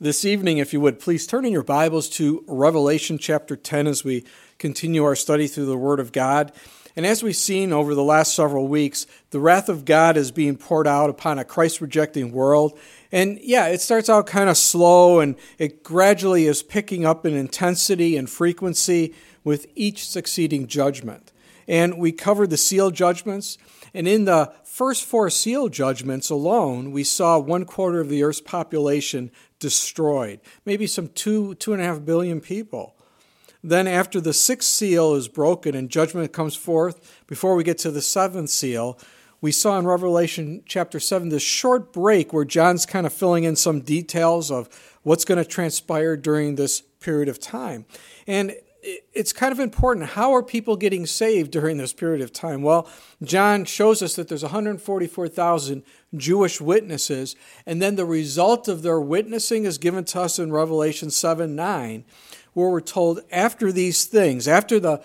This evening, if you would, please turn in your Bibles to Revelation chapter 10 as we continue our study through the Word of God. And as we've seen over the last several weeks, the wrath of God is being poured out upon a Christ-rejecting world. And it starts out kind of slow, and it gradually is picking up in intensity and frequency with each succeeding judgment. And we covered the seal judgments, and in the first four seal judgments alone, we saw 1/4 of the earth's population destroyed, maybe some 2.5 billion people. Then after the sixth seal is broken and judgment comes forth, before we get to the seventh seal, we saw in Revelation chapter 7 this short break where John's kind of filling in some details of what's going to transpire during this period of time. And it's kind of important. How are people getting saved during this period of time? Well, John shows us that there's 144,000 Jewish witnesses, and then the result of their witnessing is given to us in Revelation 7:9, where we're told after these things, after the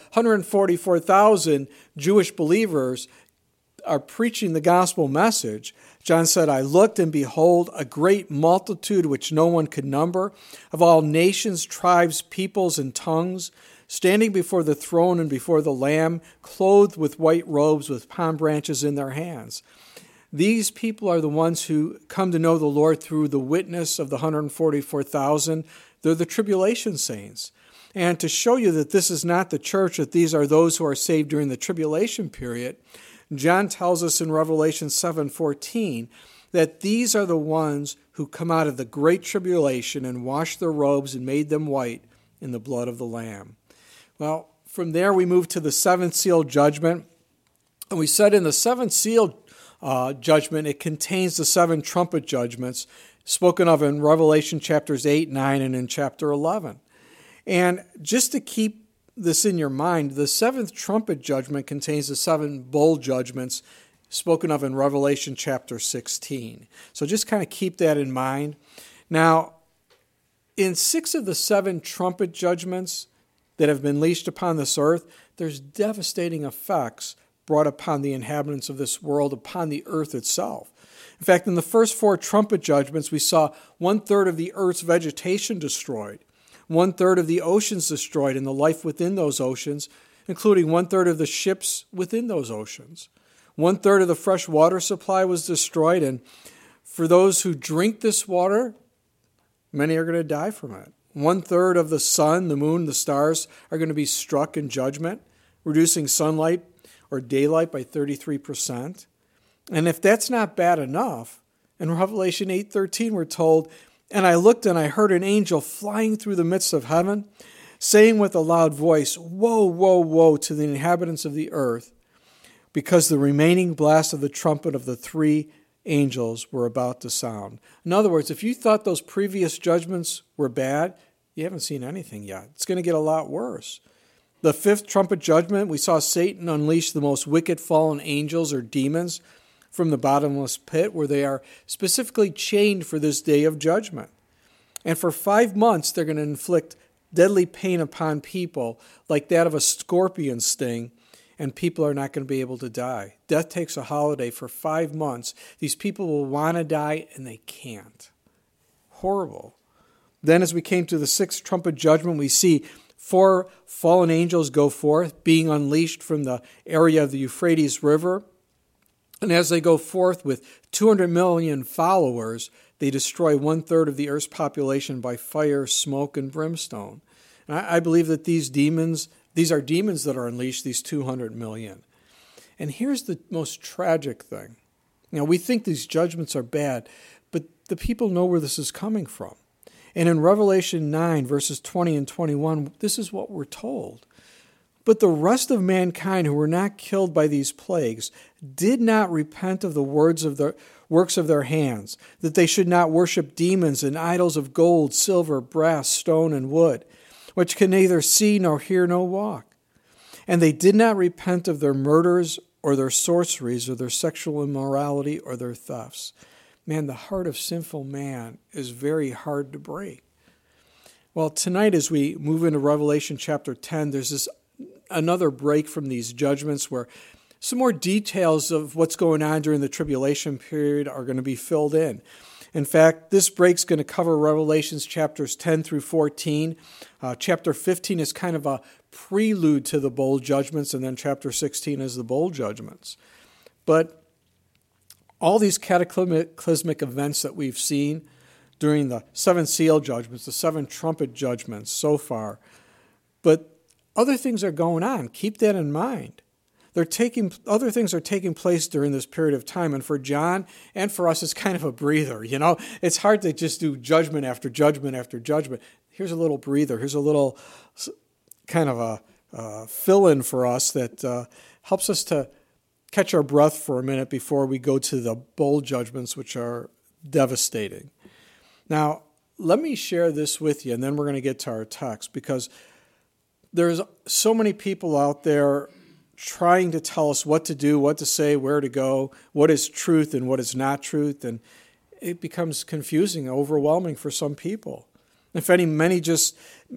144,000 Jewish believers are preaching the gospel message, John said, I looked, and behold, a great multitude which no one could number, of all nations, tribes, peoples, and tongues, standing before the throne and before the Lamb, clothed with white robes, with palm branches in their hands. These people are the ones who come to know the Lord through the witness of the 144,000. They're the tribulation saints. And to show you that this is not the church, that these are those who are saved during the tribulation period, John tells us in Revelation 7:14 that these are the ones who come out of the great tribulation and washed their robes and made them white in the blood of the Lamb. Well, from there we move to the seventh seal judgment. And we said in the seventh seal judgment, it contains the seven trumpet judgments spoken of in Revelation chapters 8, 9, and in chapter 11. And just to keep this in your mind, the seventh trumpet judgment contains the seven bowl judgments spoken of in Revelation chapter 16. So just kind of keep that in mind. Now, in 6 of the 7 trumpet judgments that have been leashed upon this earth, there's devastating effects brought upon the inhabitants of this world, upon the earth itself. In fact, in the first 4 trumpet judgments, we saw 1/3 of the earth's vegetation destroyed, 1/3 of the oceans destroyed and the life within those oceans, including 1/3 of the ships within those oceans. 1/3 of the fresh water supply was destroyed, and for those who drink this water, many are going to die from it. 1/3 of the sun, the moon, the stars are going to be struck in judgment, reducing sunlight or daylight by 33%. And if that's not bad enough, in Revelation 8:13 we're told, and I looked and I heard an angel flying through the midst of heaven, saying with a loud voice, Woe, woe, woe to the inhabitants of the earth, because the remaining blast of the trumpet of the 3 angels were about to sound. In other words, if you thought those previous judgments were bad, you haven't seen anything yet. It's going to get a lot worse. The 5th trumpet judgment, we saw Satan unleash the most wicked fallen angels or demons from the bottomless pit, where they are specifically chained for this day of judgment. And for 5 months, they're going to inflict deadly pain upon people like that of a scorpion sting, and people are not going to be able to die. Death takes a holiday for 5 months. These people will want to die, and they can't. Horrible. Then as we came to the 6th trumpet judgment, we see 4 fallen angels go forth, being unleashed from the area of the Euphrates River. And as they go forth with 200 million followers, they destroy 1/3 of the earth's population by fire, smoke, and brimstone. And I believe that these are demons that are unleashed, these 200 million. And here's the most tragic thing. We think these judgments are bad, but the people know where this is coming from. And in Revelation 9, verses 20 and 21, this is what we're told. But the rest of mankind who were not killed by these plagues did not repent of the works of their hands, that they should not worship demons and idols of gold, silver, brass, stone, and wood, which can neither see nor hear nor walk. And they did not repent of their murders or their sorceries or their sexual immorality or their thefts. Man, the heart of sinful man is very hard to break. Well, tonight as we move into Revelation chapter 10, there's another break from these judgments where some more details of what's going on during the tribulation period are going to be filled in. In fact, this break's going to cover Revelations chapters 10 through 14. Chapter 15 is kind of a prelude to the bowl judgments, and then chapter 16 is the bowl judgments. But all these cataclysmic events that we've seen during the 7 seal judgments, the 7 trumpet judgments so far, but other things are going on. Keep that in mind. Other things are taking place during this period of time, and for John and for us, it's kind of a breather. It's hard to just do judgment after judgment after judgment. Here's a little breather. Here's a little kind of a fill-in for us that helps us to catch our breath for a minute before we go to the bowl judgments, which are devastating. Now, let me share this with you, and then we're going to get to our text, because there's so many people out there trying to tell us what to do, what to say, where to go, what is truth and what is not truth, and it becomes confusing, overwhelming for some people. In fact, many just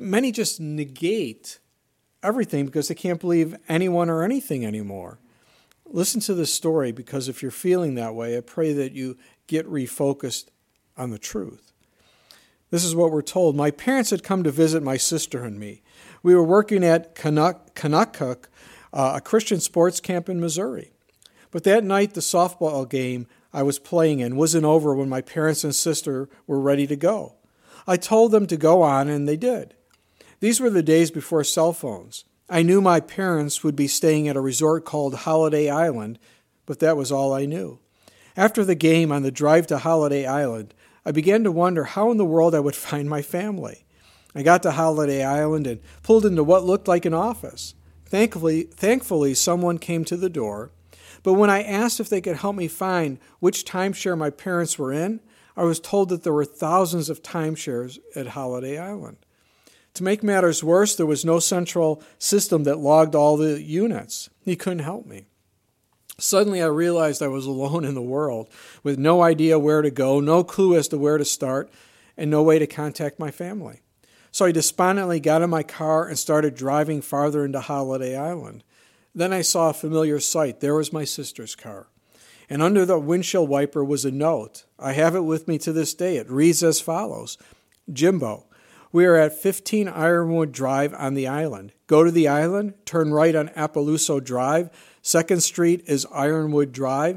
negate everything because they can't believe anyone or anything anymore. Listen to this story, because if you're feeling that way, I pray that you get refocused on the truth. This is what we're told. My parents had come to visit my sister and me. We were working at Kanakuk, a Christian sports camp in Missouri. But that night, the softball game I was playing in wasn't over when my parents and sister were ready to go. I told them to go on, and they did. These were the days before cell phones. I knew my parents would be staying at a resort called Holiday Island, but that was all I knew. After the game on the drive to Holiday Island, I began to wonder how in the world I would find my family. I got to Holiday Island and pulled into what looked like an office. Thankfully, someone came to the door, but when I asked if they could help me find which timeshare my parents were in, I was told that there were thousands of timeshares at Holiday Island. To make matters worse, there was no central system that logged all the units. He couldn't help me. Suddenly, I realized I was alone in the world, with no idea where to go, no clue as to where to start, and no way to contact my family. So I despondently got in my car and started driving farther into Holiday Island. Then I saw a familiar sight. There was my sister's car. And under the windshield wiper was a note. I have it with me to this day. It reads as follows. Jimbo, we are at 15 Ironwood Drive on the island. Go to the island, turn right on Appaloosa Drive. 2nd Street is Ironwood Drive.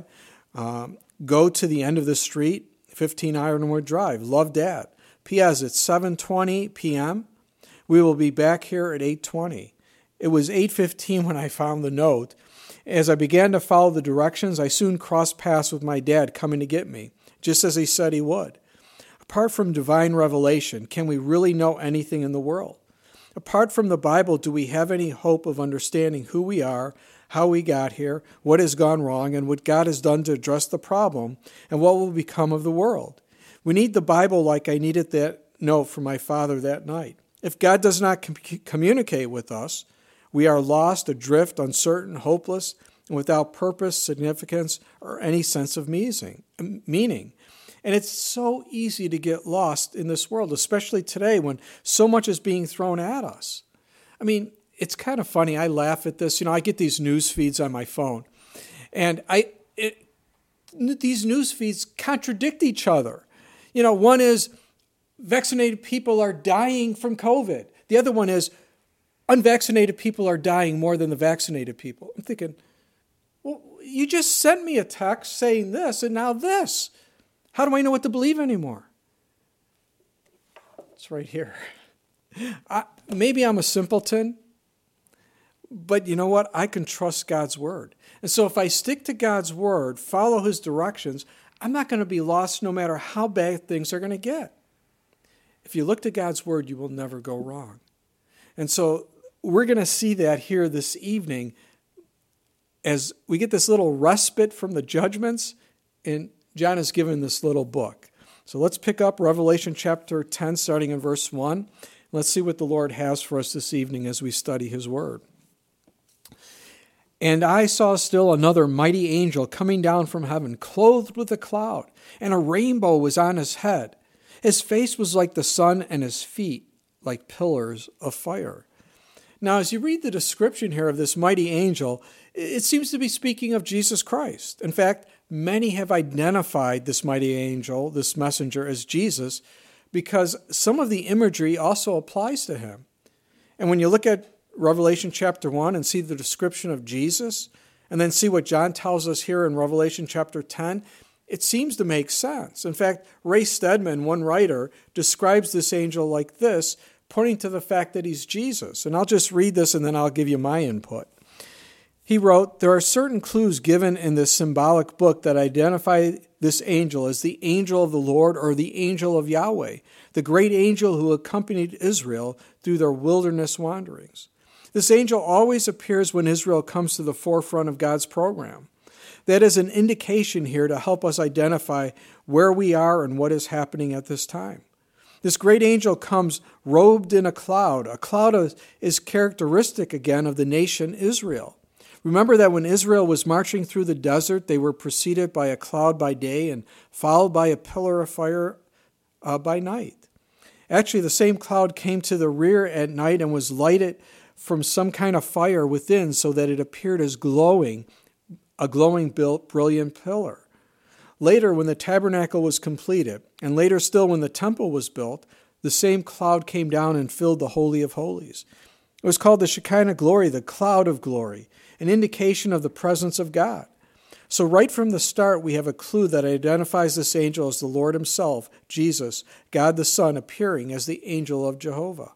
Go to the end of the street, 15 Ironwood Drive. Love, Dad. P.S. It's 7:20 p.m. We will be back here at 8:20. It was 8:15 when I found the note. As I began to follow the directions, I soon crossed paths with my dad coming to get me, just as he said he would. Apart from divine revelation, can we really know anything in the world? Apart from the Bible, do we have any hope of understanding who we are, how we got here, what has gone wrong, and what God has done to address the problem, and what will become of the world? We need the Bible like I needed that note from my father that night. If God does not communicate with us, we are lost, adrift, uncertain, hopeless, and without purpose, significance, or any sense of meaning. And it's so easy to get lost in this world, especially today when so much is being thrown at us. I mean, it's kind of funny. I laugh at this. I get these news feeds on my phone, and these news feeds contradict each other. One is vaccinated people are dying from COVID. The other one is unvaccinated people are dying more than the vaccinated people. I'm thinking, well, you just sent me a text saying this and now this. How do I know what to believe anymore? It's right here. Maybe I'm a simpleton, but you know what? I can trust God's word. And so if I stick to God's word, follow his directions, I'm not going to be lost no matter how bad things are going to get. If you look to God's word, you will never go wrong. And so we're going to see that here this evening as we get this little respite from the judgments, and John has given this little book. So let's pick up Revelation chapter 10, starting in verse 1. Let's see what the Lord has for us this evening as we study his word. And I saw still another mighty angel coming down from heaven, clothed with a cloud, and a rainbow was on his head. His face was like the sun, and his feet like pillars of fire. Now, as you read the description here of this mighty angel, it seems to be speaking of Jesus Christ. In fact, many have identified this mighty angel, this messenger, as Jesus, because some of the imagery also applies to him. And when you look at Revelation chapter 1 and see the description of Jesus, and then see what John tells us here in Revelation chapter 10, it seems to make sense. In fact, Ray Stedman, one writer, describes this angel like this, pointing to the fact that he's Jesus. And I'll just read this and then I'll give you my input. He wrote, "There are certain clues given in this symbolic book that identify this angel as the angel of the Lord or the angel of Yahweh, the great angel who accompanied Israel through their wilderness wanderings. This angel always appears when Israel comes to the forefront of God's program. That is an indication here to help us identify where we are and what is happening at this time. This great angel comes robed in a cloud. A cloud is characteristic again of the nation Israel. Remember that when Israel was marching through the desert, they were preceded by a cloud by day and followed by a pillar of fire by night. Actually, the same cloud came to the rear at night and was lighted from some kind of fire within so that it appeared as a glowing, brilliant pillar. Later, when the tabernacle was completed, and later still when the temple was built, the same cloud came down and filled the Holy of Holies. It was called the Shekinah glory, the cloud of glory, an indication of the presence of God. So right from the start, we have a clue that identifies this angel as the Lord himself, Jesus, God the Son, appearing as the angel of Jehovah.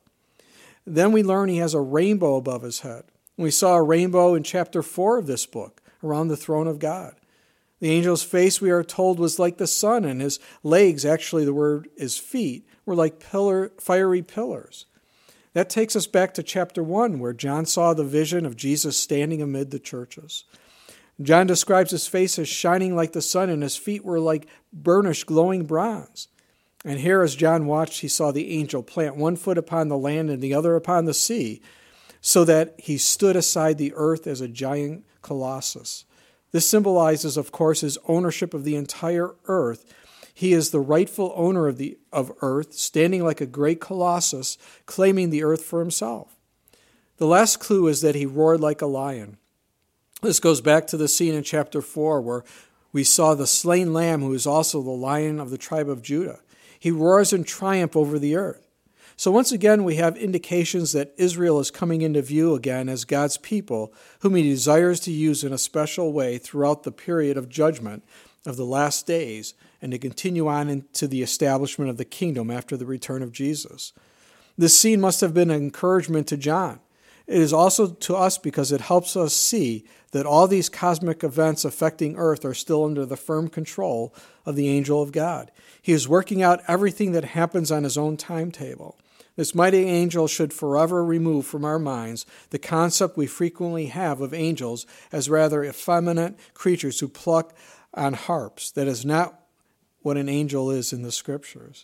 Then we learn he has a rainbow above his head. We saw a rainbow in chapter 4 of this book, around the throne of God. The angel's face, we are told, was like the sun, and his legs, actually the word is feet, were like fiery pillars. That takes us back to chapter 1, where John saw the vision of Jesus standing amid the churches. John describes his face as shining like the sun, and his feet were like burnished, glowing bronze. And here, as John watched, he saw the angel plant one foot upon the land and the other upon the sea, so that he stood aside the earth as a giant colossus. This symbolizes, of course, his ownership of the entire earth. He is the rightful owner of earth, standing like a great colossus, claiming the earth for himself. The last clue is that he roared like a lion. This goes back to the scene in chapter 4 where we saw the slain lamb, who is also the lion of the tribe of Judah. He roars in triumph over the earth. So once again, we have indications that Israel is coming into view again as God's people, whom he desires to use in a special way throughout the period of judgment of the last days and to continue on into the establishment of the kingdom after the return of Jesus. This scene must have been an encouragement to John. It is also to us because it helps us see that all these cosmic events affecting earth are still under the firm control of the angel of God. He is working out everything that happens on his own timetable. This mighty angel should forever remove from our minds the concept we frequently have of angels as rather effeminate creatures who pluck on harps. That is not what an angel is in the Scriptures.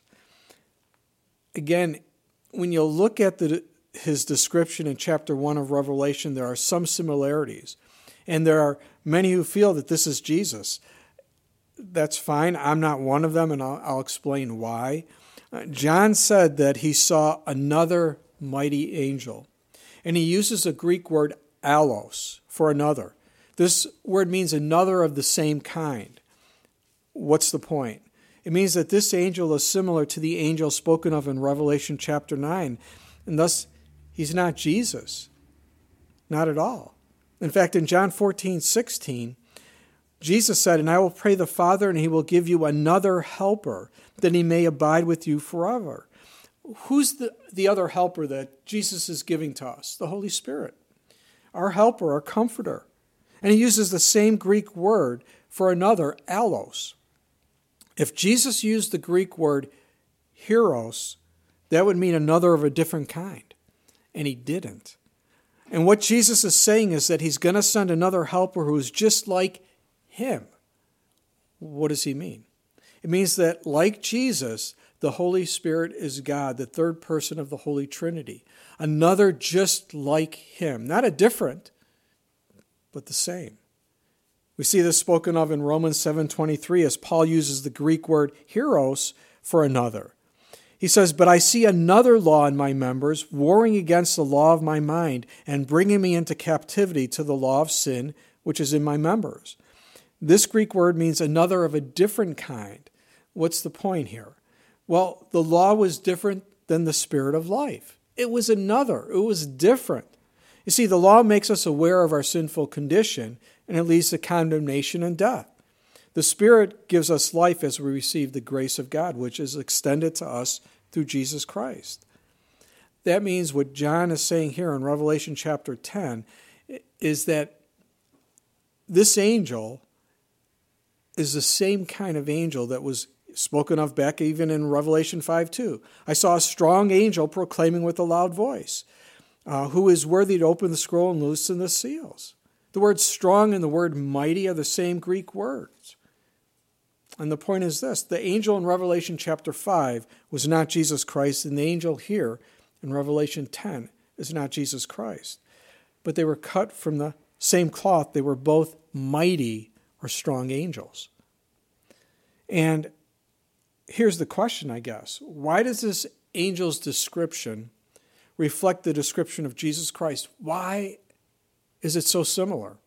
Again, when you look at his description in chapter 1 of Revelation, there are some similarities. And there are many who feel that this is Jesus. That's fine. I'm not one of them, and I'll explain why. John said that he saw another mighty angel. And he uses the Greek word allos for another. This word means another of the same kind. What's the point? It means that this angel is similar to the angel spoken of in Revelation chapter 9. And thus, he's not Jesus. Not at all. In fact, in John 14:16, Jesus said, "And I will pray the Father, and he will give you another helper, that he may abide with you forever." Who's the other helper that Jesus is giving to us? The Holy Spirit. Our helper, our comforter. And he uses the same Greek word for another, allos. If Jesus used the Greek word hieros, that would mean another of a different kind. And he didn't. And what Jesus is saying is that he's going to send another helper who is just like him. What does he mean? It means that, like Jesus, the Holy Spirit is God, the third person of the Holy Trinity. Another just like him. Not a different, but the same. We see this spoken of in Romans 7:23 as Paul uses the Greek word hieros for another. He says, "But I see another law in my members, warring against the law of my mind and bringing me into captivity to the law of sin, which is in my members." This Greek word means another of a different kind. What's the point here? Well, the law was different than the Spirit of life. It was another. It was different. You see, the law makes us aware of our sinful condition, and it leads to condemnation and death. The Spirit gives us life as we receive the grace of God, which is extended to us through Jesus Christ. That means what John is saying here in Revelation chapter 10 is that this angel is the same kind of angel that was spoken of back even in Revelation 5:2. I saw a strong angel proclaiming with a loud voice, who is worthy to open the scroll and loosen the seals. The word strong and the word mighty are the same Greek words. And the point is this: the angel in Revelation chapter 5 was not Jesus Christ, and the angel here in Revelation 10 is not Jesus Christ. But they were cut from the same cloth. They were both mighty or strong angels. And here's the question, I guess. Why does this angel's description reflect the description of Jesus Christ? Why is it so similar?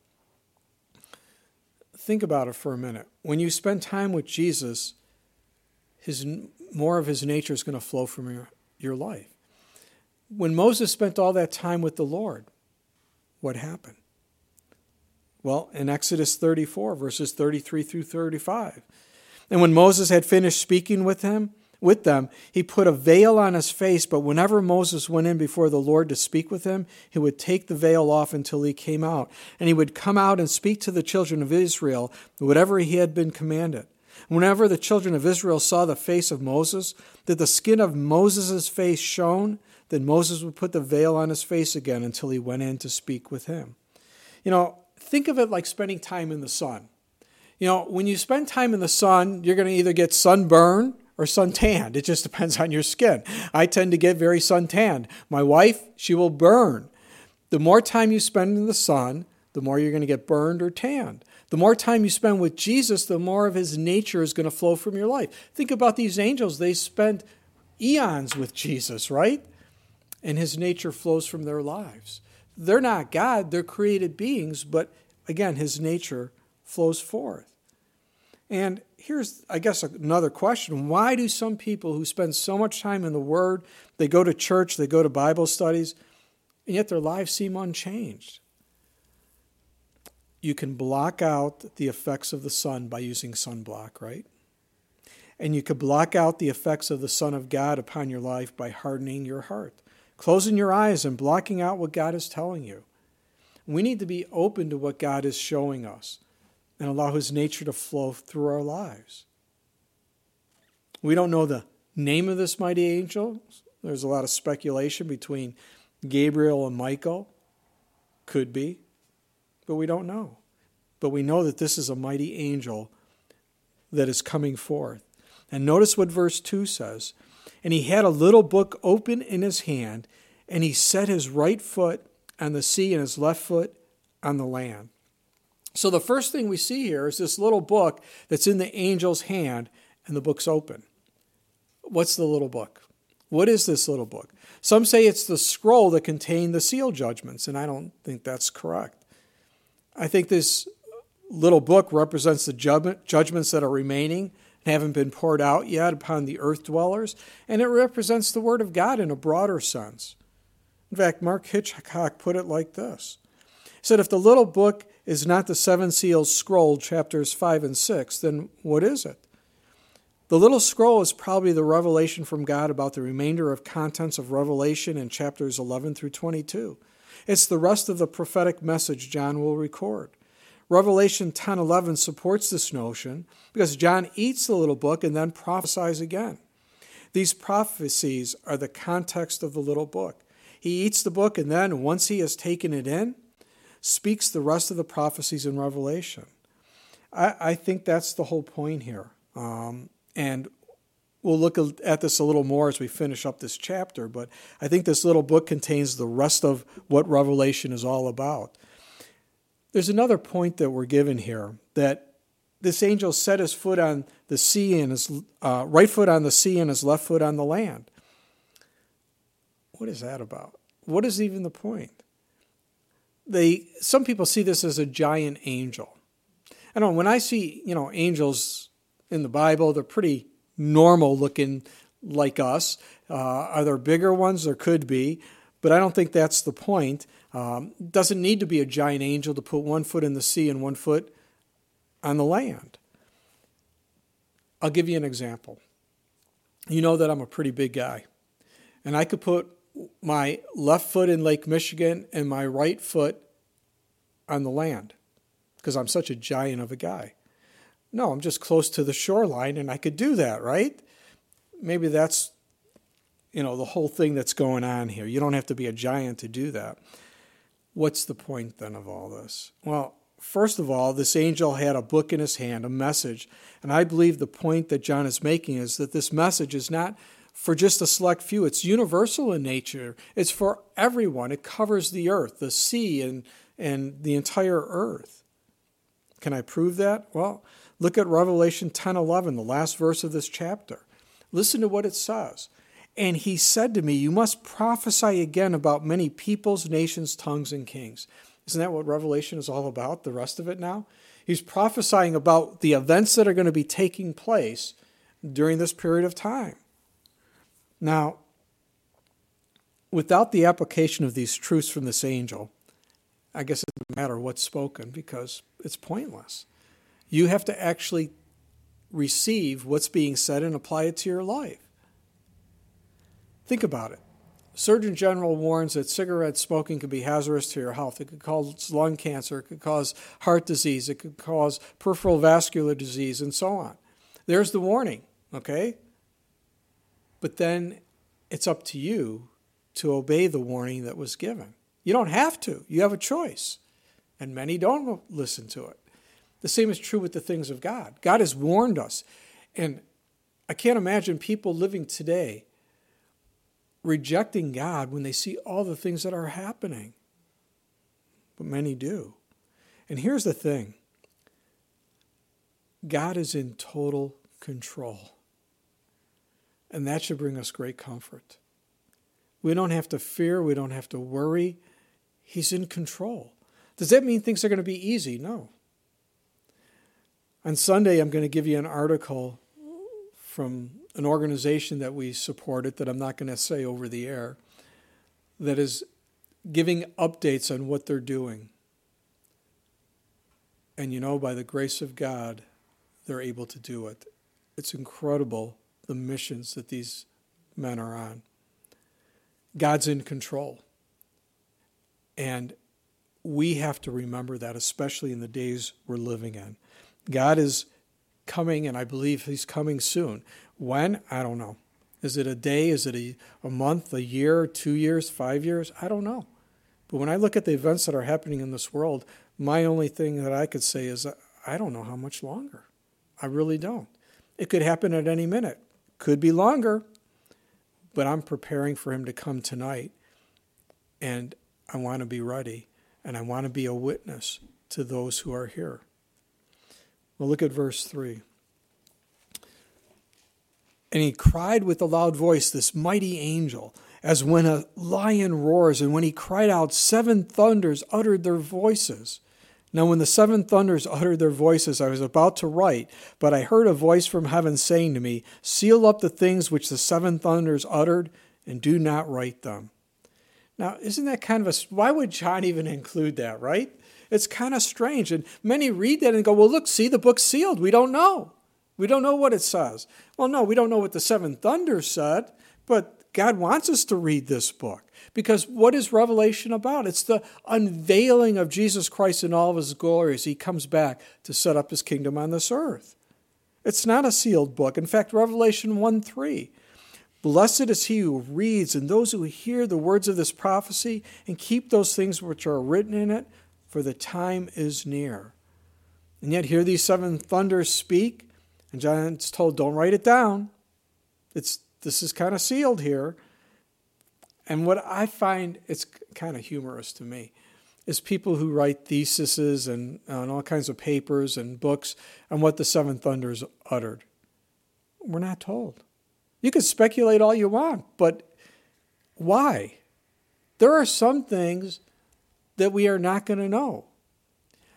Think about it for a minute. When you spend time with Jesus, more of his nature is going to flow from your life. When Moses spent all that time with the Lord, what happened? Well, in Exodus 34, verses 33 through 35. And when Moses had finished speaking with them, he put a veil on his face, but whenever Moses went in before the Lord to speak with him, he would take the veil off until he came out. And he would come out and speak to the children of Israel whatever he had been commanded. Whenever the children of Israel saw the face of Moses, that the skin of Moses' face shone, then Moses would put the veil on his face again until he went in to speak with him. Think of it like spending time in the sun. When you spend time in the sun, you're going to either get sunburn or suntanned. It just depends on your skin. I tend to get very suntanned. My wife, she will burn. The more time you spend in the sun, the more you're going to get burned or tanned. The more time you spend with Jesus, the more of his nature is going to flow from your life. Think about these angels. They spent eons with Jesus, right? And his nature flows from their lives. They're not God, they're created beings, but again, his nature flows forth. And here's, I guess, another question. Why do some people who spend so much time in the Word, they go to church, they go to Bible studies, and yet their lives seem unchanged? You can block out the effects of the sun by using sunblock, right? And you could block out the effects of the Son of God upon your life by hardening your heart, closing your eyes and blocking out what God is telling you. We need to be open to what God is showing us and allow his nature to flow through our lives. We don't know the name of this mighty angel. There's a lot of speculation between Gabriel and Michael. Could be, but we don't know. But we know that this is a mighty angel that is coming forth. And notice what verse 2 says. And he had a little book open in his hand, and he set his right foot on the sea and his left foot on the land. So the first thing we see here is this little book that's in the angel's hand, and the book's open. What's the little book? What is this little book? Some say it's the scroll that contained the seal judgments, and I don't think that's correct. I think this little book represents the judgments that are remaining and haven't been poured out yet upon the earth dwellers, and it represents the Word of God in a broader sense. In fact, Mark Hitchcock put it like this. He said, if the little book is not the seven seals scroll, chapters 5 and 6, then what is it? The little scroll is probably the revelation from God about the remainder of contents of Revelation in chapters 11 through 22. It's the rest of the prophetic message John will record. Revelation 10:11 supports this notion because John eats the little book and then prophesies again. These prophecies are the context of the little book. He eats the book and then, once he has taken it in, speaks the rest of the prophecies in Revelation. I think that's the whole point here. And we'll look at this a little more as we finish up this chapter, but I think this little book contains the rest of what Revelation is all about. There's another point that we're given here, that this angel set his foot on the sea and his right foot on the sea and his left foot on the land. What is that about? What is even the point? Some people see this as a giant angel. I don't know, when I see, angels in the Bible, they're pretty normal looking like us. Are there bigger ones? There could be, but I don't think that's the point. It doesn't need to be a giant angel to put 1 foot in the sea and 1 foot on the land. I'll give you an example. You know that I'm a pretty big guy, and I could put my left foot in Lake Michigan and my right foot on the land because I'm such a giant of a guy. No, I'm just close to the shoreline, and I could do that, right? Maybe that's, the whole thing that's going on here. You don't have to be a giant to do that. What's the point then of all this? Well, first of all, this angel had a book in his hand, a message, and I believe the point that John is making is that this message is not for just a select few. It's universal in nature. It's for everyone. It covers the earth, the sea, and the entire earth. Can I prove that? Well, look at Revelation 10:11, the last verse of this chapter. Listen to what it says. And he said to me, you must prophesy again about many peoples, nations, tongues, and kings. Isn't that what Revelation is all about, the rest of it now? He's prophesying about the events that are going to be taking place during this period of time. Now, without the application of these truths from this angel, I guess it doesn't matter what's spoken because it's pointless. You have to actually receive what's being said and apply it to your life. Think about it. Surgeon General warns that cigarette smoking can be hazardous to your health. It could cause lung cancer, it could cause heart disease, it could cause peripheral vascular disease, and so on. There's the warning, okay? But then it's up to you to obey the warning that was given. You don't have to. You have a choice. And many don't listen to it. The same is true with the things of God. God has warned us. And I can't imagine people living today rejecting God when they see all the things that are happening. But many do. And here's the thing. God is in total control. And that should bring us great comfort. We don't have to fear. We don't have to worry. He's in control. Does that mean things are going to be easy? No. On Sunday, I'm going to give you an article from an organization that we supported that I'm not going to say over the air, that is giving updates on what they're doing. And by the grace of God, they're able to do it. It's incredible, the missions that these men are on. God's in control. And we have to remember that, especially in the days we're living in. God is coming, and I believe he's coming soon. When? I don't know. Is it a day? Is it a month, a year, 2 years, 5 years? I don't know. But when I look at the events that are happening in this world, my only thing that I could say is I don't know how much longer. I really don't. It could happen at any minute. Could be longer. But I'm preparing for him to come tonight. And I want to be ready. And I want to be a witness to those who are here. Well, look at verse 3. And he cried with a loud voice, this mighty angel, as when a lion roars, and when he cried out, 7 thunders uttered their voices. Now when the 7 thunders uttered their voices, I was about to write, but I heard a voice from heaven saying to me, seal up the things which the 7 thunders uttered, and do not write them. Now, isn't that kind of why would John even include that, right? It's kind of strange. And many read that and go, well, look, see, the book's sealed. We don't know. We don't know what it says. Well, no, we don't know what the 7 thunders said, but God wants us to read this book. Because what is Revelation about? It's the unveiling of Jesus Christ in all of his glory as he comes back to set up his kingdom on this earth. It's not a sealed book. In fact, Revelation 1:3, blessed is he who reads and those who hear the words of this prophecy and keep those things which are written in it, for the time is near. And yet here these 7 thunders speak, and John's told, don't write it down. This is kind of sealed here. And what I find, it's kind of humorous to me, is people who write theses and all kinds of papers and books on what the 7 thunders uttered. We're not told. You can speculate all you want, but why? There are some things that we are not going to know.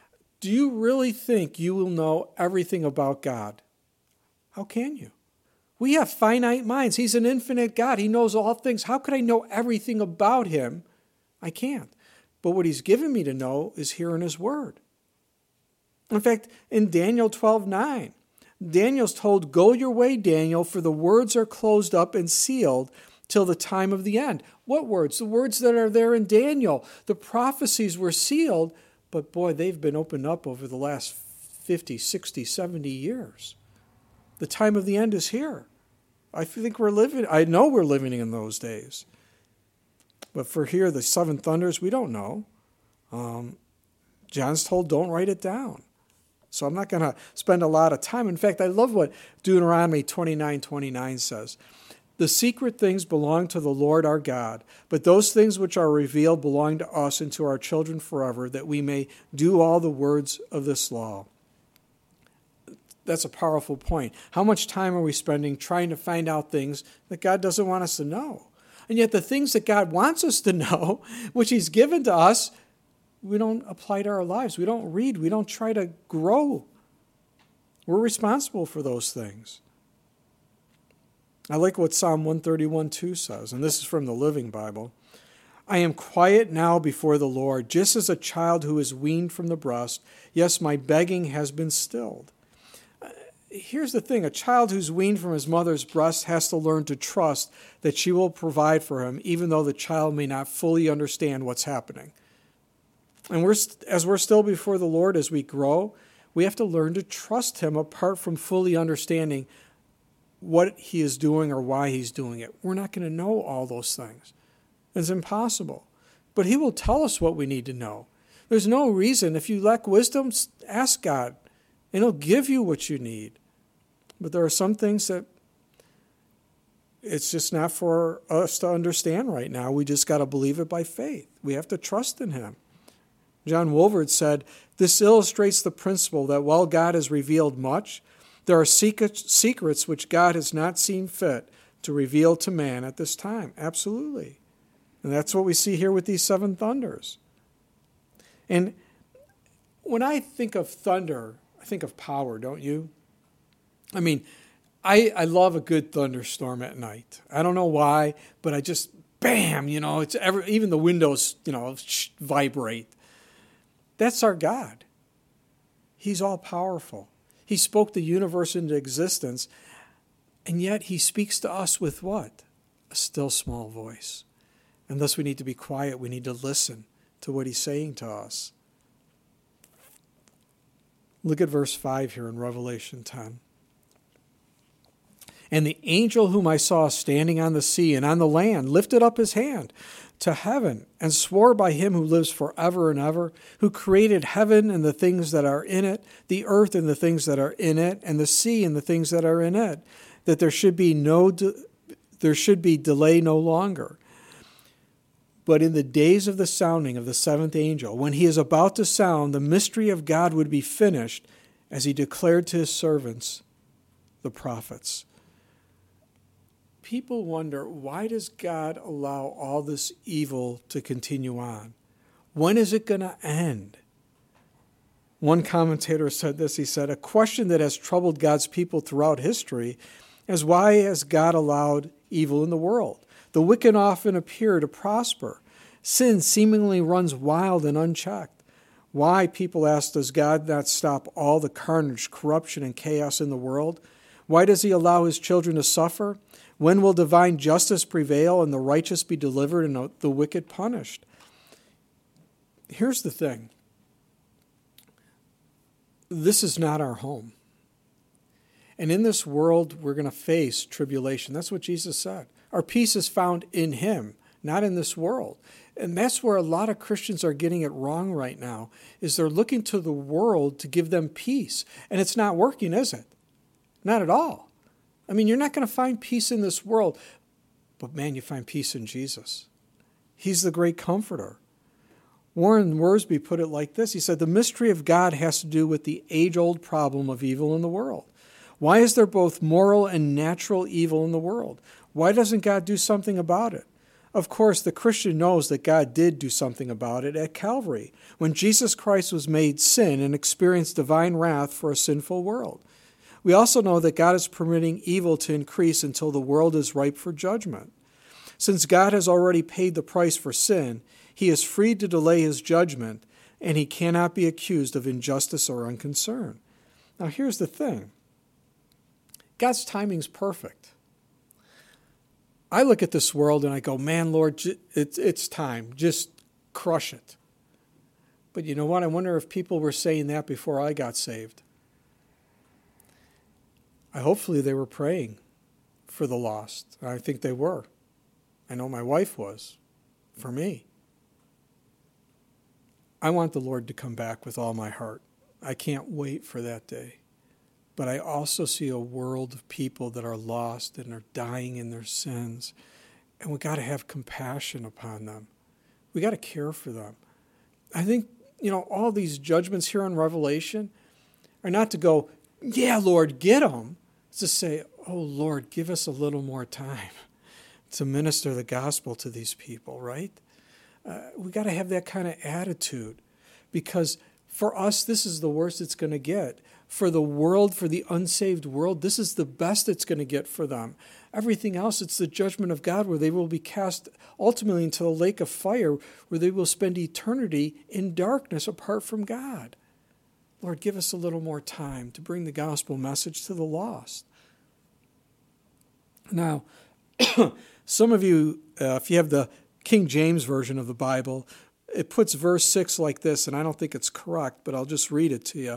Do you really think you will know everything about God? How can you? We have finite minds. He's an infinite God. He knows all things. How could I know everything about him? I can't. But what he's given me to know is here in his word. In fact, in Daniel 12:9, Daniel's told, "Go your way, Daniel, for the words are closed up and sealed till the time of the end." What words? The words that are there in Daniel. The prophecies were sealed, but boy, they've been opened up over the last 50, 60, 70 years. The time of the end is here. I know we're living in those days. But for here, the seven thunders, we don't know. John's told, don't write it down. So I'm not going to spend a lot of time. In fact, I love what Deuteronomy 29:29 says. The secret things belong to the Lord our God, but those things which are revealed belong to us and to our children forever, that we may do all the words of this law. That's a powerful point. How much time are we spending trying to find out things that God doesn't want us to know? And yet the things that God wants us to know, which he's given to us, we don't apply to our lives. We don't read. We don't try to grow. We're responsible for those things. I like what Psalm 131:2 says, and this is from the Living Bible. I am quiet now before the Lord, just as a child who is weaned from the breast. Yes, my begging has been stilled. Here's the thing. A child who's weaned from his mother's breast has to learn to trust that she will provide for him, even though the child may not fully understand what's happening. And as we're still before the Lord, as we grow, we have to learn to trust him apart from fully understanding what he is doing or why he's doing it. We're not going to know all those things. It's impossible. But he will tell us what we need to know. There's no reason. If you lack wisdom, ask God, and he'll give you what you need. But there are some things that it's just not for us to understand right now. We just got to believe it by faith. We have to trust in him. John Wolford said, this illustrates the principle that while God has revealed much, there are secrets which God has not seen fit to reveal to man at this time. Absolutely. And that's what we see here with these seven thunders. And when I think of thunder, I think of power, don't you? I mean, I love a good thunderstorm at night. I don't know why, but I just, bam, even the windows, vibrate. That's our God. He's all powerful. He spoke the universe into existence, and yet he speaks to us with what? A still small voice. And thus we need to be quiet. We need to listen to what he's saying to us. Look at verse 5 here in Revelation 10. And the angel whom I saw standing on the sea and on the land lifted up his hand to heaven and swore by him who lives forever and ever, who created heaven and the things that are in it, the earth and the things that are in it, and the sea and the things that are in it, that there should be delay no longer. But in the days of the sounding of the seventh angel, when he is about to sound, the mystery of God would be finished, as he declared to his servants, the prophets. People wonder, why does God allow all this evil to continue on? When is it going to end? One commentator said this. He said, a question that has troubled God's people throughout history is, why has God allowed evil in the world? The wicked often appear to prosper. Sin seemingly runs wild and unchecked. Why, people ask, does God not stop all the carnage, corruption, and chaos in the world? Why does he allow his children to suffer? When will divine justice prevail and the righteous be delivered and the wicked punished? Here's the thing. This is not our home. And in this world, we're going to face tribulation. That's what Jesus said. Our peace is found in him, not in this world. And that's where a lot of Christians are getting it wrong right now, is they're looking to the world to give them peace. And it's not working, is it? Not at all. I mean, you're not going to find peace in this world, but man, you find peace in Jesus. He's the great comforter. Warren Wiersbe put it like this. He said, the mystery of God has to do with the age-old problem of evil in the world. Why is there both moral and natural evil in the world? Why doesn't God do something about it? Of course, the Christian knows that God did do something about it at Calvary, when Jesus Christ was made sin and experienced divine wrath for a sinful world. We also know that God is permitting evil to increase until the world is ripe for judgment. Since God has already paid the price for sin, he is free to delay his judgment, and he cannot be accused of injustice or unconcern. Now here's the thing. God's timing's perfect. I look at this world and I go, man, Lord, it's time. Just crush it. But you know what? I wonder if people were saying that before I got saved. Hopefully they were praying for the lost. I think they were. I know my wife was, for me. I want the Lord to come back with all my heart. I can't wait for that day. But I also see a world of people that are lost and are dying in their sins. And we got to have compassion upon them. We got to care for them. I think, all these judgments here in Revelation are not to go, yeah, Lord, get them. It's to say, oh, Lord, give us a little more time to minister the gospel to these people, right? We got to have that kind of attitude, because for us, this is the worst it's going to get. For the world, for the unsaved world, this is the best it's going to get for them. Everything else, it's the judgment of God, where they will be cast ultimately into the lake of fire, where they will spend eternity in darkness apart from God. Lord, give us a little more time to bring the gospel message to the lost. Now, some of you, if you have the King James Version of the Bible, it puts verse 6 like this, and I don't think it's correct, but I'll just read it to you.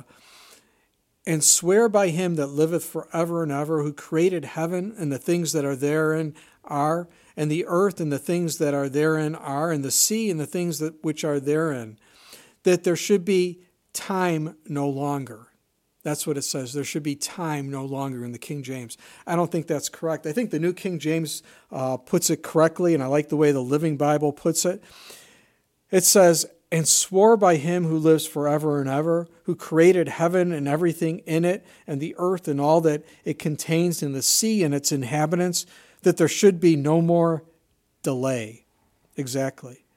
And swear by him that liveth forever and ever, who created heaven and the things that are therein are, and the earth and the things that are therein are, and the sea and the things which are therein, that there should be time no longer. That's what it says. There should be time no longer in the King James. I don't think that's correct. I think the New King James puts it correctly, and I like the way the Living Bible puts it. It says, and swore by him who lives forever and ever, who created heaven and everything in it, and the earth and all that it contains, and the sea and its inhabitants, that there should be no more delay. Exactly.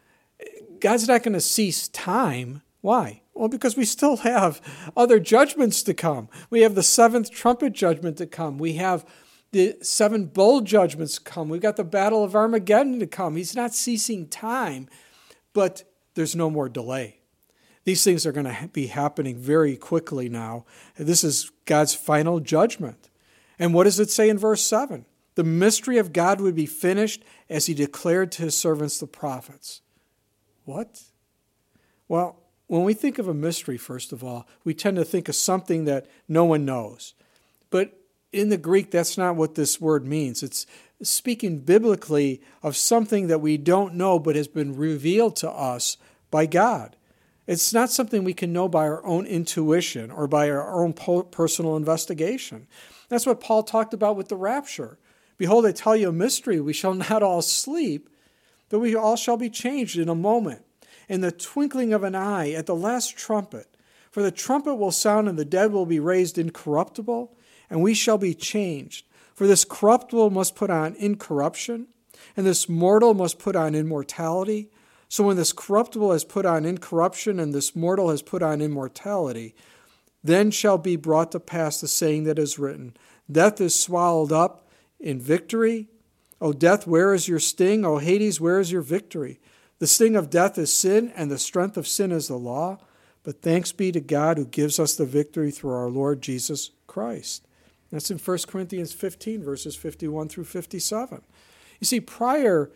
God's not going to cease time. Why? Well, because we still have other judgments to come. We have the seventh trumpet judgment to come. We have the 7 bowl judgments to come. We've got the battle of Armageddon to come. He's not ceasing time, but there's no more delay. These things are going to be happening very quickly now. This is God's final judgment. And what does it say in verse 7? The mystery of God would be finished as he declared to his servants, the prophets. What? Well, when we think of a mystery, first of all, we tend to think of something that no one knows. But in the Greek, that's not what this word means. It's speaking biblically of something that we don't know but has been revealed to us by God. It's not something we can know by our own intuition or by our own personal investigation. That's what Paul talked about with the rapture. Behold, I tell you a mystery. We shall not all sleep, but we all shall be changed in a moment, in the twinkling of an eye, at the last trumpet. For the trumpet will sound, and the dead will be raised incorruptible, and we shall be changed. For this corruptible must put on incorruption, and this mortal must put on immortality. So when this corruptible has put on incorruption, and this mortal has put on immortality, then shall be brought to pass the saying that is written, Death is swallowed up in victory. O death, where is your sting? O Hades, where is your victory? The sting of death is sin, and the strength of sin is the law. But thanks be to God who gives us the victory through our Lord Jesus Christ. That's in 1 Corinthians 15, verses 51 through 57. You see, prior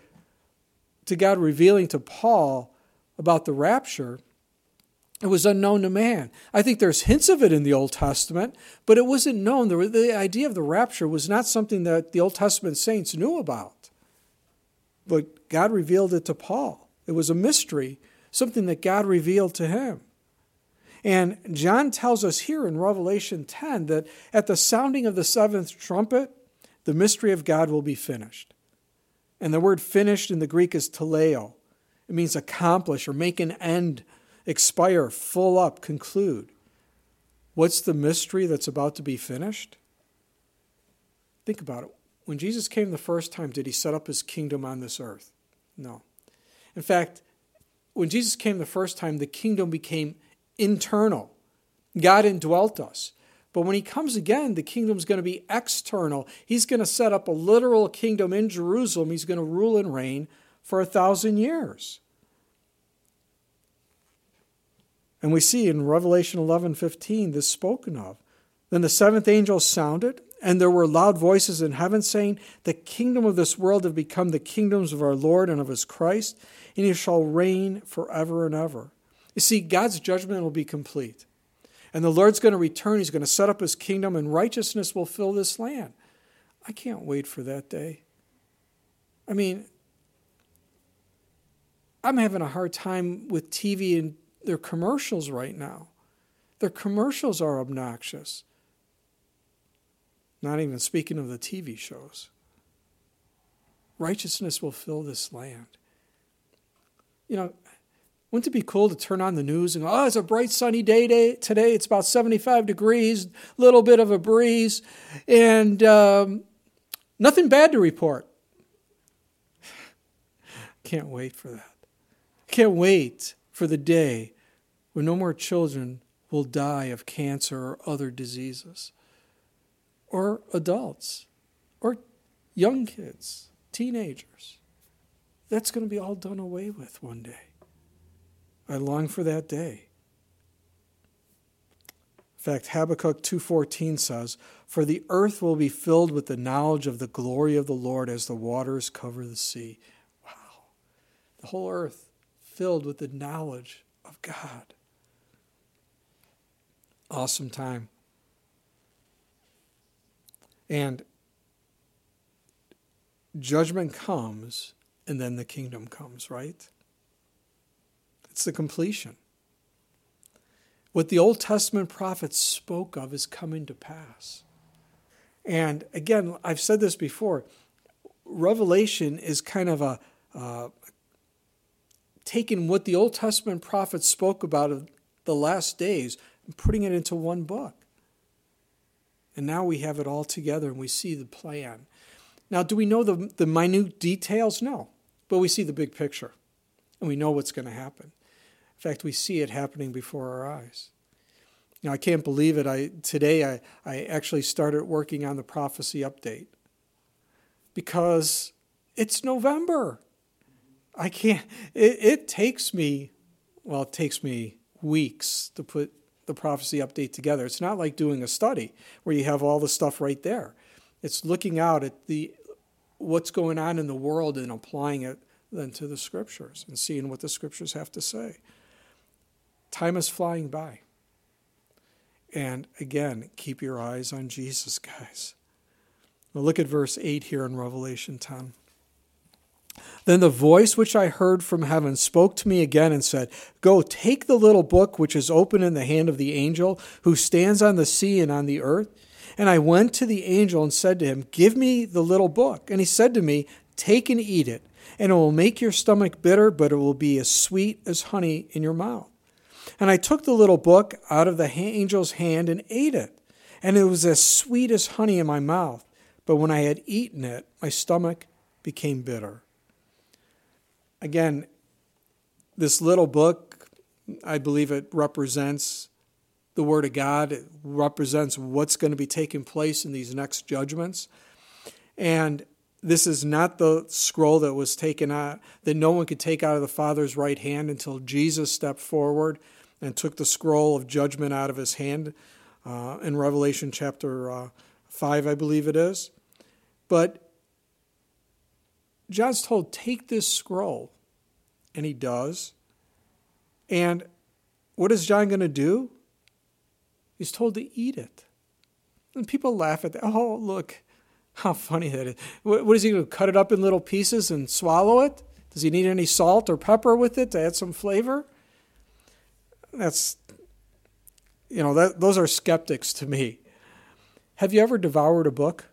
to God revealing to Paul about the rapture, it was unknown to man. I think there's hints of it in the Old Testament, but it wasn't known. The idea of the rapture was not something that the Old Testament saints knew about. But God revealed it to Paul. It was a mystery, something that God revealed to him. And John tells us here in Revelation 10 that at the sounding of the 7th trumpet, the mystery of God will be finished. And the word finished in the Greek is teleo. It means accomplish or make an end, expire, full up, conclude. What's the mystery that's about to be finished? Think about it. When Jesus came the first time, did he set up his kingdom on this earth? No. In fact, when Jesus came the first time, the kingdom became internal. God indwelt us. But when he comes again, the kingdom's going to be external. He's going to set up a literal kingdom in Jerusalem. He's going to rule and reign for 1,000 years. And we see in Revelation 11:15 this spoken of. Then the seventh angel sounded, and there were loud voices in heaven saying, the kingdom of this world have become the kingdoms of our Lord and of his Christ, and he shall reign forever and ever. You see, God's judgment will be complete. And the Lord's going to return. He's going to set up his kingdom, and righteousness will fill this land. I can't wait for that day. I mean, I'm having a hard time with TV and their commercials right now. Their commercials are obnoxious. Not even speaking of the TV shows. Righteousness will fill this land. You know, wouldn't it be cool to turn on the news and go, oh, it's a bright sunny day today. It's about 75 degrees, little bit of a breeze, and nothing bad to report. Can't wait for that. Can't wait for the day when no more children will die of cancer or other diseases, or adults, or young kids, teenagers. That's going to be all done away with one day. I long for that day. In fact, Habakkuk 2:14 says, for the earth will be filled with the knowledge of the glory of the Lord as the waters cover the sea. Wow. The whole earth filled with the knowledge of God. Awesome time. And judgment comes, and then the kingdom comes, right? It's the completion. What the Old Testament prophets spoke of is coming to pass. And again, I've said this before, Revelation is kind of taking what the Old Testament prophets spoke about of the last days and putting it into one book. And now we have it all together and we see the plan. Now, do we know the minute details? No. But we see the big picture. And we know what's going to happen. In fact, we see it happening before our eyes. You know, I can't believe it. Today I actually started working on the prophecy update. Because it's November. I can't. It takes me weeks to put the prophecy update together. It's not like doing a study where you have all the stuff right there. It's looking out at what's going on in the world and applying it then to the scriptures and seeing what the scriptures have to say. Time is flying by. And again, keep your eyes on Jesus, guys. Well, look at verse 8 here in Revelation 10. Then the voice which I heard from heaven spoke to me again and said, go, take the little book which is open in the hand of the angel who stands on the sea and on the earth. And I went to the angel and said to him, give me the little book. And he said to me, take and eat it, and it will make your stomach bitter, but it will be as sweet as honey in your mouth. And I took the little book out of the angel's hand and ate it, and it was as sweet as honey in my mouth. But when I had eaten it, my stomach became bitter. Again, this little book, I believe it represents the Word of God. It represents what's going to be taking place in these next judgments. And this is not the scroll that was taken out, that no one could take out of the Father's right hand until Jesus stepped forward and took the scroll of judgment out of his hand in Revelation chapter 5, I believe it is. But John's told, take this scroll. And he does. And what is John going to do? He's told to eat it. And people laugh at that. Oh, look, how funny that is. What is he going to cut it up in little pieces and swallow it? Does he need any salt or pepper with it to add some flavor? Those are skeptics to me. Have you ever devoured a book?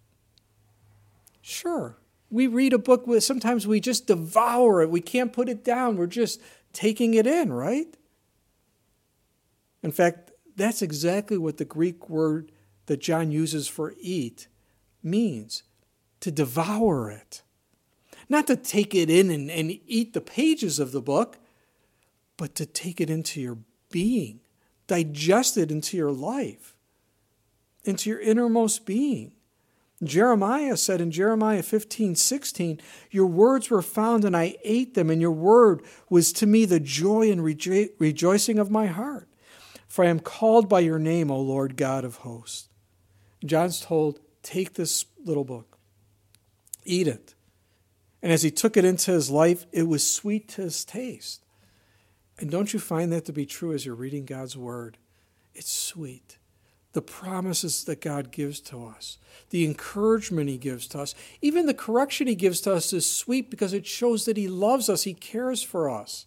Sure. We read a book, sometimes we just devour it. We can't put it down. We're just taking it in, right? In fact, that's exactly what the Greek word that John uses for eat means, to devour it. Not to take it in and eat the pages of the book, but to take it into your being, digest it into your life, into your innermost being. Jeremiah said in Jeremiah 15:16, your words were found and I ate them, and your word was to me the joy and rejoicing of my heart. For I am called by your name, O Lord God of hosts. John's told, take this little book, eat it. And as he took it into his life, it was sweet to his taste. And don't you find that to be true as you're reading God's word? It's sweet. The promises that God gives to us, the encouragement he gives to us, even the correction he gives to us is sweet because it shows that he loves us, he cares for us.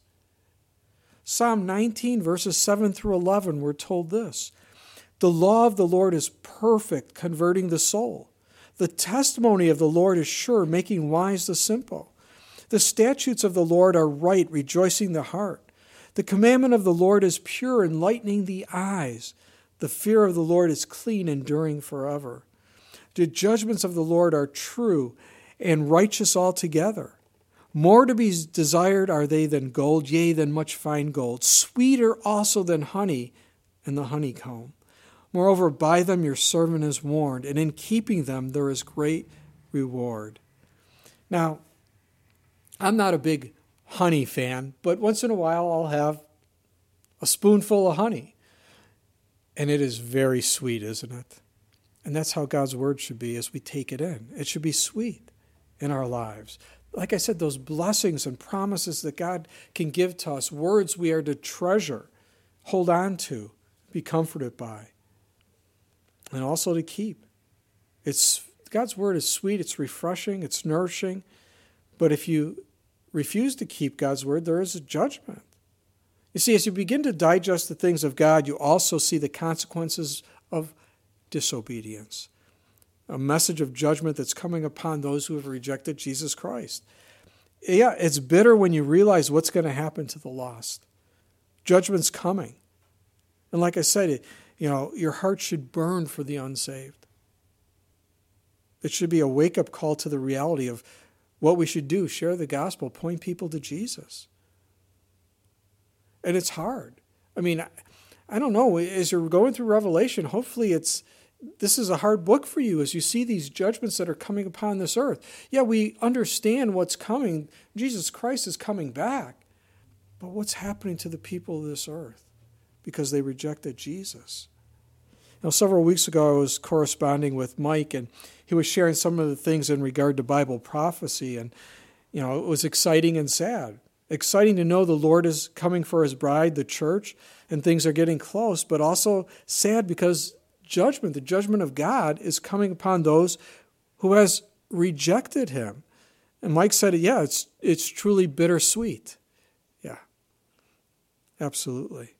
Psalm 19, verses 7 through 11, we're told this. The law of the Lord is perfect, converting the soul. The testimony of the Lord is sure, making wise the simple. The statutes of the Lord are right, rejoicing the heart. The commandment of the Lord is pure, enlightening the eyes. The fear of the Lord is clean, enduring forever. The judgments of the Lord are true and righteous altogether. More to be desired are they than gold, yea, than much fine gold. Sweeter also than honey and the honeycomb. Moreover, by them your servant is warned, and in keeping them there is great reward. Now, I'm not a big honey fan, but once in a while I'll have a spoonful of honey. And it is very sweet, isn't it? And that's how God's word should be as we take it in. It should be sweet in our lives. Like I said, those blessings and promises that God can give to us, words we are to treasure, hold on to, be comforted by, and also to keep. God's word is sweet, it's refreshing, it's nourishing, but if you refuse to keep God's word, there is a judgment. You see, as you begin to digest the things of God, you also see the consequences of disobedience. A message of judgment that's coming upon those who have rejected Jesus Christ. Yeah, it's bitter when you realize what's going to happen to the lost. Judgment's coming. And like I said, your heart should burn for the unsaved. It should be a wake-up call to the reality of what we should do, share the gospel, point people to Jesus. And it's hard. I mean, I don't know, as you're going through Revelation, hopefully this is a hard book for you as you see these judgments that are coming upon this earth. Yeah, we understand what's coming. Jesus Christ is coming back. But what's happening to the people of this earth because they rejected Jesus? Several weeks ago I was corresponding with Mike, and he was sharing some of the things in regard to Bible prophecy, and it was exciting and sad. Exciting to know the Lord is coming for his bride, the church, and things are getting close, but also sad because the judgment of God is coming upon those who has rejected him. And Mike said, yeah, it's truly bittersweet. Yeah, absolutely.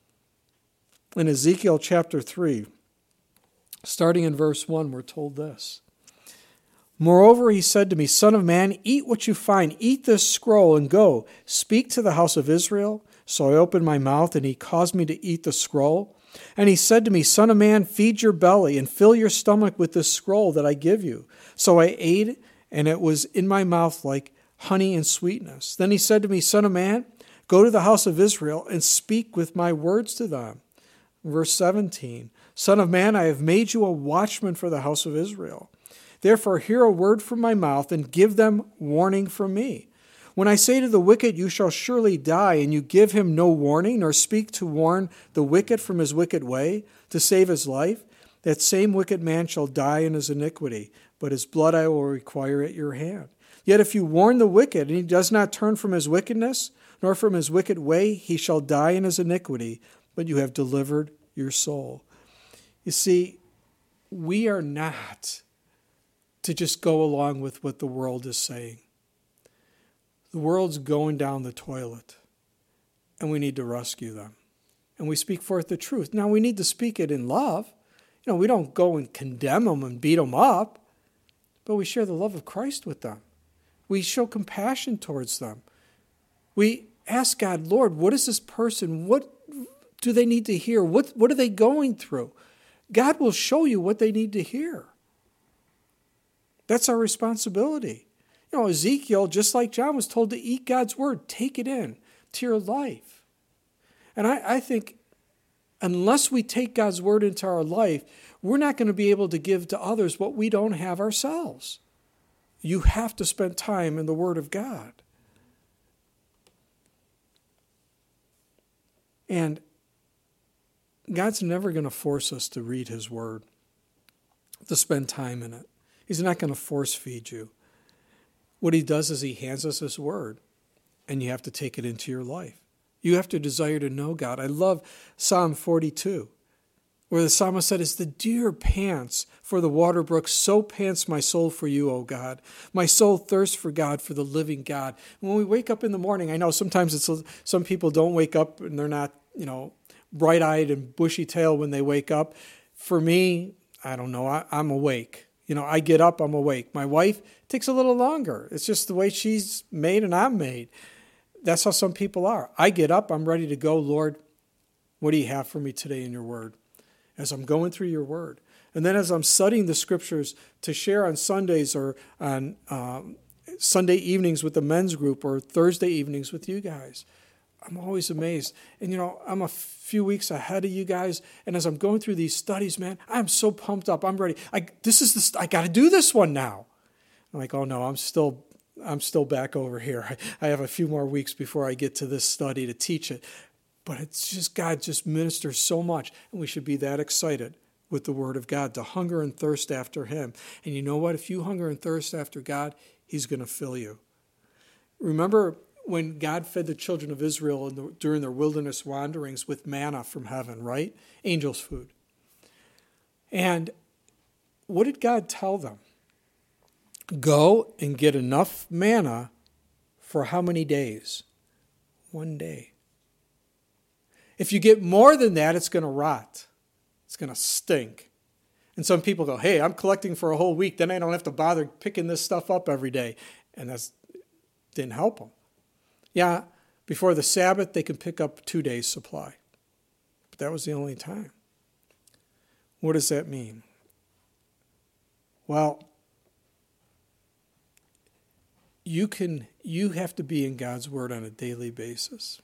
In Ezekiel chapter 3, starting in verse 1, we're told this. Moreover, he said to me, Son of man, eat what you find, eat this scroll, and go, speak to the house of Israel. So I opened my mouth, and he caused me to eat the scroll. And he said to me, Son of man, feed your belly, and fill your stomach with this scroll that I give you. So I ate, and it was in my mouth like honey and sweetness. Then he said to me, Son of man, go to the house of Israel, and speak with my words to them. Verse 17, Son of man, I have made you a watchman for the house of Israel. Therefore, hear a word from my mouth and give them warning from me. When I say to the wicked, you shall surely die, and you give him no warning, nor speak to warn the wicked from his wicked way, to save his life, that same wicked man shall die in his iniquity, but his blood I will require at your hand. Yet if you warn the wicked, and he does not turn from his wickedness, nor from his wicked way, he shall die in his iniquity, but you have delivered your soul. You see, we are not to just go along with what the world is saying. The world's going down the toilet, and we need to rescue them. And we speak forth the truth. Now, we need to speak it in love. We don't go and condemn them and beat them up, but we share the love of Christ with them. We show compassion towards them. We ask God, Lord, what is this person? What do they need to hear? What are they going through? God will show you what they need to hear. That's our responsibility. Ezekiel, just like John, was told to eat God's word. Take it in to your life. And I think unless we take God's word into our life, we're not going to be able to give to others what we don't have ourselves. You have to spend time in the Word of God. And God's never going to force us to read His Word, to spend time in it. He's not going to force feed you. What He does is He hands us His Word, and you have to take it into your life. You have to desire to know God. I love Psalm 42, where the psalmist said, "As the deer pants for the water brook, so pants my soul for you, O God. My soul thirsts for God, for the living God." When we wake up in the morning, I know sometimes some people don't wake up and they're not, bright-eyed and bushy-tailed when they wake up. For me, I don't know, I'm awake. I get up, I'm awake. My wife takes a little longer. It's just the way she's made and I'm made. That's how some people are. I get up, I'm ready to go. Lord, what do you have for me today in your word? As I'm going through your word. And then as I'm studying the scriptures to share on Sundays or on Sunday evenings with the men's group or Thursday evenings with you guys, I'm always amazed. And I'm a few weeks ahead of you guys. And as I'm going through these studies, man, I'm so pumped up. I'm ready. I got to do this one now. I'm like, oh no, I'm still back over here. I have a few more weeks before I get to this study to teach it. But it's just, God just ministers so much. And we should be that excited with the Word of God, to hunger and thirst after Him. And you know what? If you hunger and thirst after God, He's going to fill you. Remember when God fed the children of Israel during their wilderness wanderings with manna from heaven, right? Angels' food. And what did God tell them? Go and get enough manna for how many days? 1 day. If you get more than that, it's going to rot. It's going to stink. And some people go, hey, I'm collecting for a whole week, then I don't have to bother picking this stuff up every day. And that didn't help them. Yeah, before the Sabbath, they can pick up 2 days' supply. But that was the only time. What does that mean? Well, you have to be in God's Word on a daily basis.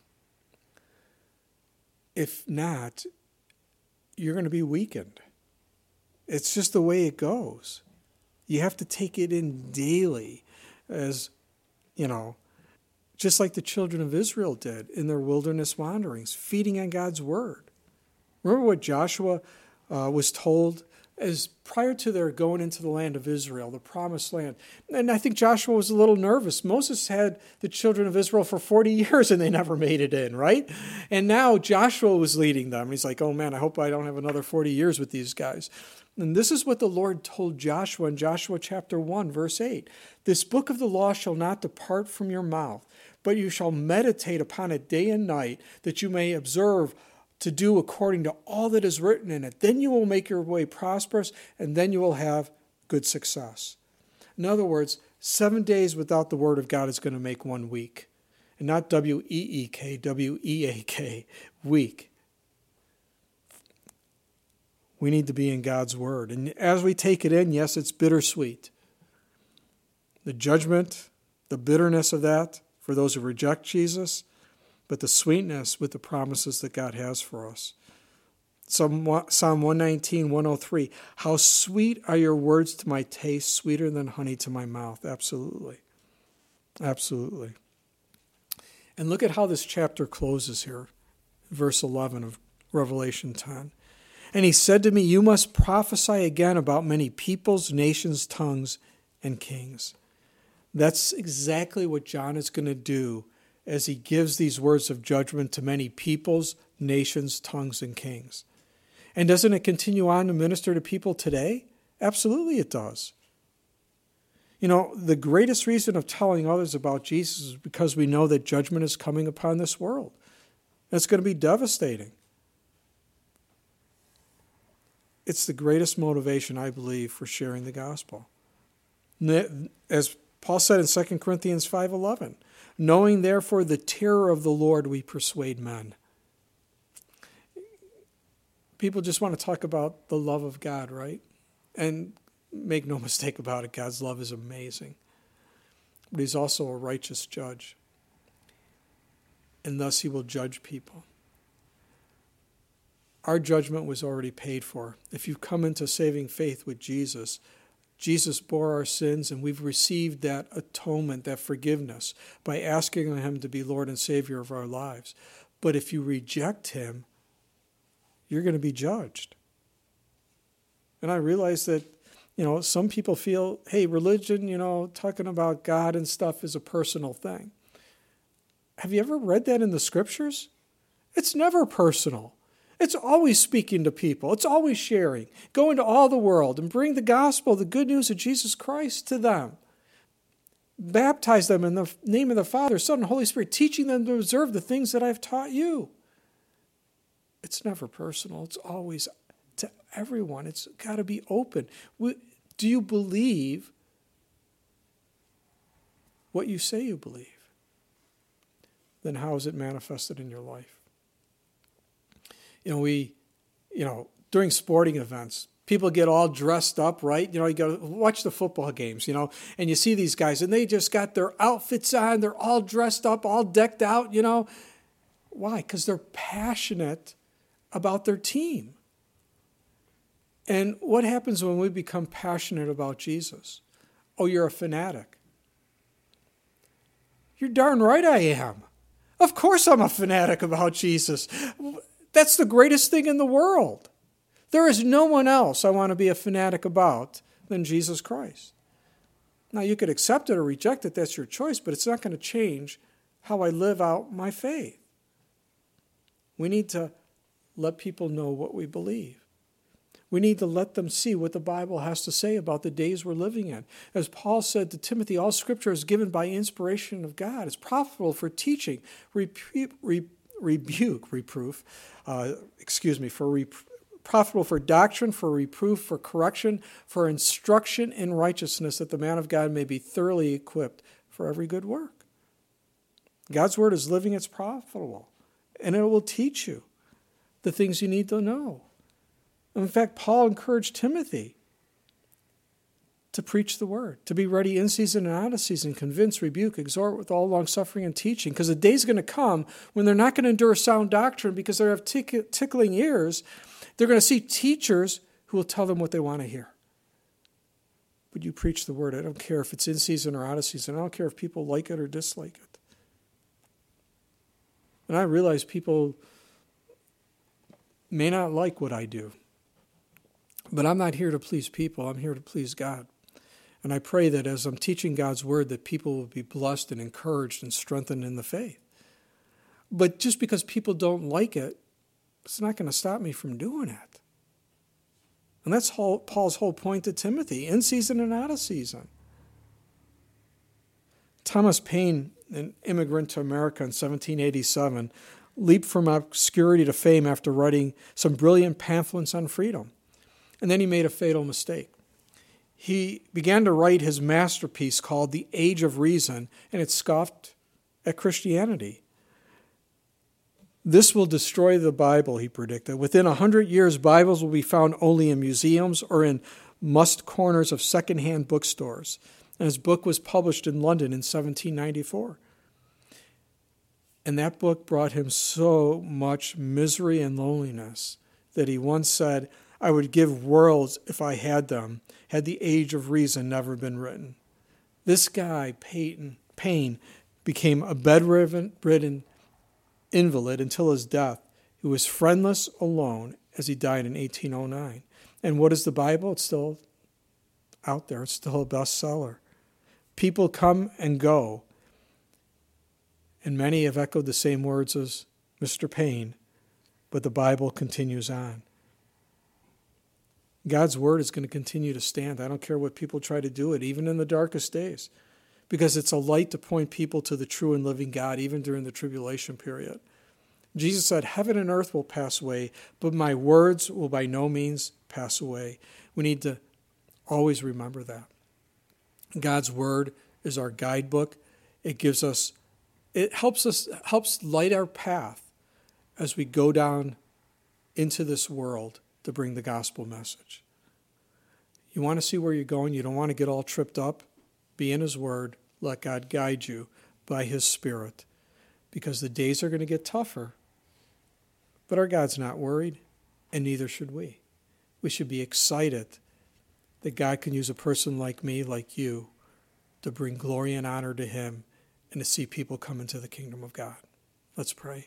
If not, you're going to be weakened. It's just the way it goes. You have to take it in daily, as, just like the children of Israel did in their wilderness wanderings, feeding on God's Word. Remember what Joshua was told as prior to their going into the land of Israel, the promised land. And I think Joshua was a little nervous. Moses had the children of Israel for 40 years and they never made it in, right? And now Joshua was leading them. He's like, oh man, I hope I don't have another 40 years with these guys. And this is what the Lord told Joshua in Joshua chapter 1, verse 8. This book of the law shall not depart from your mouth, but you shall meditate upon it day and night, that you may observe to do according to all that is written in it. Then you will make your way prosperous, and then you will have good success. In other words, 7 days without the Word of God is going to make 1 week. And not W-E-E-K, W-E-A-K, week. We need to be in God's Word. And as we take it in, yes, it's bittersweet. The judgment, the bitterness of that for those who reject Jesus, but the sweetness with the promises that God has for us. Psalm 119, 103, how sweet are your words to my taste, sweeter than honey to my mouth. Absolutely. Absolutely. And look at how this chapter closes here, verse 11 of Revelation 10. And he said to me, you must prophesy again about many peoples, nations, tongues, and kings. That's exactly what John is going to do as he gives these words of judgment to many peoples, nations, tongues, and kings. And doesn't it continue on to minister to people today? Absolutely it does. The greatest reason of telling others about Jesus is because we know that judgment is coming upon this world. And it's going to be devastating. It's the greatest motivation, I believe, for sharing the gospel. As Paul said in 2 Corinthians 5:11, knowing therefore the terror of the Lord, we persuade men. People just want to talk about the love of God, right? And make no mistake about it, God's love is amazing. but he's also a righteous judge. And thus he will judge people. Our judgment was already paid for. If you've come into saving faith with Jesus, Jesus bore our sins, and we've received that atonement, that forgiveness, by asking him to be Lord and Savior of our lives. But if you reject him, you're going to be judged. And I realize that, some people feel, hey, religion, talking about God and stuff is a personal thing. Have you ever read that in the scriptures? It's never personal. It's always speaking to people. It's always sharing. Go into all the world and bring the gospel, the good news of Jesus Christ to them. Baptize them in the name of the Father, Son, and Holy Spirit, teaching them to observe the things that I've taught you. It's never personal. It's always to everyone. It's got to be open. Do you believe what you say you believe? Then how is it manifested in your life? During sporting events, people get all dressed up, right? You go watch the football games, and you see these guys, and they just got their outfits on. They're all dressed up, all decked out, Why? Because they're passionate about their team. And what happens when we become passionate about Jesus? Oh, you're a fanatic. You're darn right I am. Of course I'm a fanatic about Jesus. That's the greatest thing in the world. There is no one else I want to be a fanatic about than Jesus Christ. Now, you could accept it or reject it. That's your choice, but it's not going to change how I live out my faith. We need to let people know what we believe. We need to let them see what the Bible has to say about the days we're living in. As Paul said to Timothy, all Scripture is given by inspiration of God. It's profitable for teaching, profitable for doctrine, for reproof, for correction, for instruction in righteousness, that the man of God may be thoroughly equipped for every good work. God's word is living, it's profitable, and it will teach you the things you need to know. In fact, Paul encouraged Timothy to preach the word, to be ready in season and out of season, convince, rebuke, exhort with all long-suffering and teaching, because the day's going to come when they're not going to endure sound doctrine because they have tickling ears. They're going to see teachers who will tell them what they want to hear. But you preach the word. I don't care if it's in season or out of season. I don't care if people like it or dislike it. And I realize people may not like what I do. But I'm not here to please people. I'm here to please God. And I pray that as I'm teaching God's word, that people will be blessed and encouraged and strengthened in the faith. But just because people don't like it, it's not going to stop me from doing it. And that's Paul's whole point to Timothy, in season and out of season. Thomas Paine, an immigrant to America in 1787, leaped from obscurity to fame after writing some brilliant pamphlets on freedom. And then he made a fatal mistake. He began to write his masterpiece called The Age of Reason, and it scoffed at Christianity. This will destroy the Bible, he predicted. Within 100 years, Bibles will be found only in museums or in must corners of secondhand bookstores. And his book was published in London in 1794. And that book brought him so much misery and loneliness that he once said, I would give worlds if I had them, had The Age of Reason never been written. This guy, Paine, became a bedridden invalid until his death. He was friendless, alone, as he died in 1809. And what is the Bible? It's still out there. It's still a bestseller. People come and go. And many have echoed the same words as Mr. Paine, but the Bible continues on. God's word is going to continue to stand. I don't care what people try to do it, even in the darkest days, because it's a light to point people to the true and living God, even during the tribulation period. Jesus said, heaven and earth will pass away, but my words will by no means pass away. We need to always remember that. God's word is our guidebook. It helps light our path as we go down into this world to bring the gospel message. You want to see where you're going? You don't want to get all tripped up? Be in his word, let God guide you by his Spirit, because the days are going to get tougher. But our God's not worried, and neither should we. We should be excited that God can use a person like me, like you, to bring glory and honor to him and to see people come into the kingdom of God. Let's pray.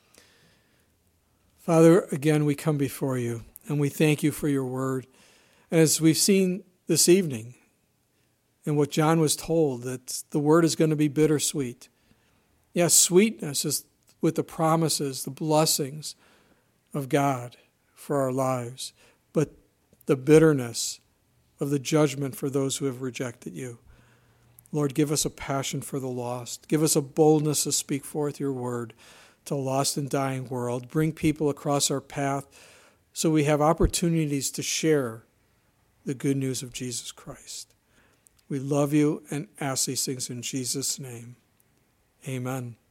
Father, again, we come before you, and we thank you for your word. And as we've seen this evening, and what John was told, that the word is going to be bittersweet. Yes, sweetness is with the promises, the blessings of God for our lives, but the bitterness of the judgment for those who have rejected you. Lord, give us a passion for the lost. Give us a boldness to speak forth your word to a lost and dying world. Bring people across our path so we have opportunities to share the good news of Jesus Christ. We love you and ask these things in Jesus' name. Amen.